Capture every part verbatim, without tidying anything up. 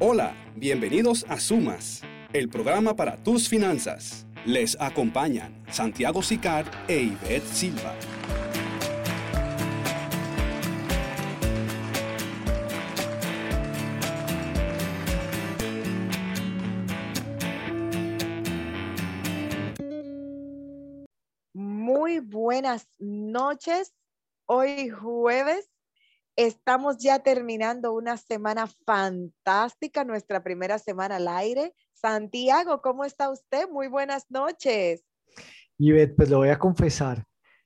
Hola, bienvenidos a Sumas, el programa para tus finanzas. Les acompañan Santiago Sicar e Ivette Silva. Muy buenas noches. Hoy jueves estamos ya terminando una semana fantástica, nuestra primera semana al aire. Santiago, ¿cómo está usted? Muy buenas noches. Ivette, pues lo voy a confesar,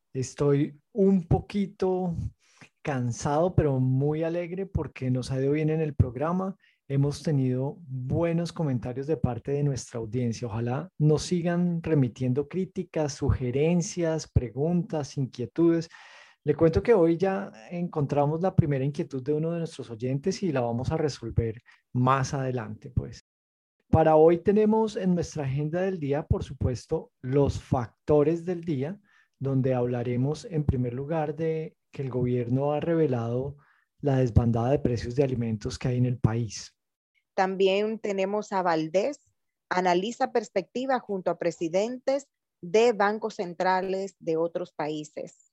estoy un poquito cansado, pero muy alegre porque nos ha ido bien en el programa. Hemos tenido buenos comentarios de parte de nuestra audiencia. Ojalá nos sigan remitiendo críticas, sugerencias, preguntas, inquietudes. Le cuento que hoy ya encontramos la primera inquietud de uno de nuestros oyentes y la vamos a resolver más adelante, pues. Para hoy tenemos en nuestra agenda del día, por supuesto, los factores del día, donde hablaremos en primer lugar de que el gobierno ha revelado la desbandada de precios de alimentos que hay en el país. También tenemos a Valdés, analiza perspectiva junto a presidentes de bancos centrales de otros países.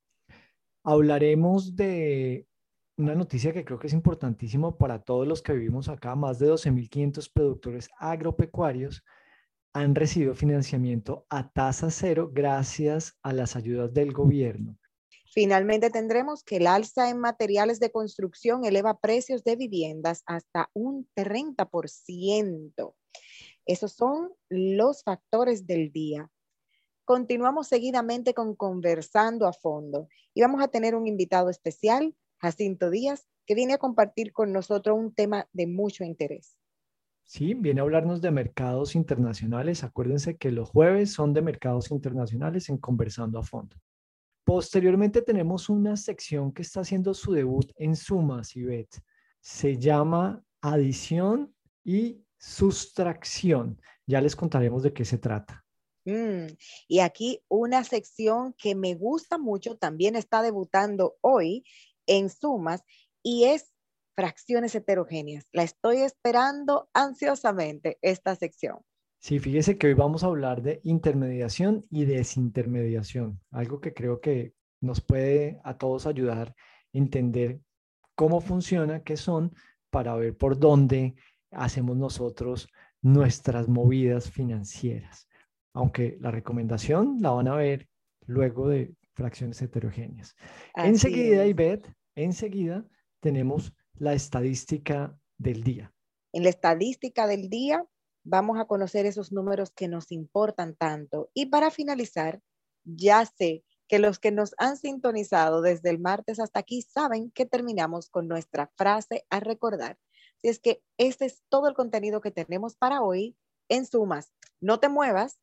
Hablaremos de una noticia que creo que es importantísima para todos los que vivimos acá. Más de doce mil quinientos productores agropecuarios han recibido financiamiento a tasa cero gracias a las ayudas del gobierno. Finalmente tendremos que el alza en materiales de construcción eleva precios de viviendas hasta un treinta por ciento. Esos son los factores del día. Continuamos seguidamente con Conversando a Fondo y vamos a tener un invitado especial, Jacinto Díaz, que viene a compartir con nosotros un tema de mucho interés. Sí, viene a hablarnos de mercados internacionales. Acuérdense que los jueves son de mercados internacionales en Conversando a Fondo. Posteriormente tenemos una sección que está haciendo su debut en Sumas, Ivette. Se llama Adición y Sustracción. Ya les contaremos de qué se trata. Mm, y aquí una sección que me gusta mucho, también está debutando hoy en Sumas y es fracciones heterogéneas. La estoy esperando ansiosamente, esta sección. Sí, fíjese que hoy vamos a hablar de intermediación y desintermediación, algo que creo que nos puede a todos ayudar a entender cómo funciona, qué son, para ver por dónde hacemos nosotros nuestras movidas financieras. Aunque la recomendación la van a ver luego de fracciones heterogéneas. Así Enseguida, es. Ivette, enseguida tenemos la estadística del día. En la estadística del día vamos a conocer esos números que nos importan tanto. Y para finalizar, ya sé que los que nos han sintonizado desde el martes hasta aquí saben que terminamos con nuestra frase a recordar. Así es que este es todo el contenido que tenemos para hoy en Sumas. No te muevas,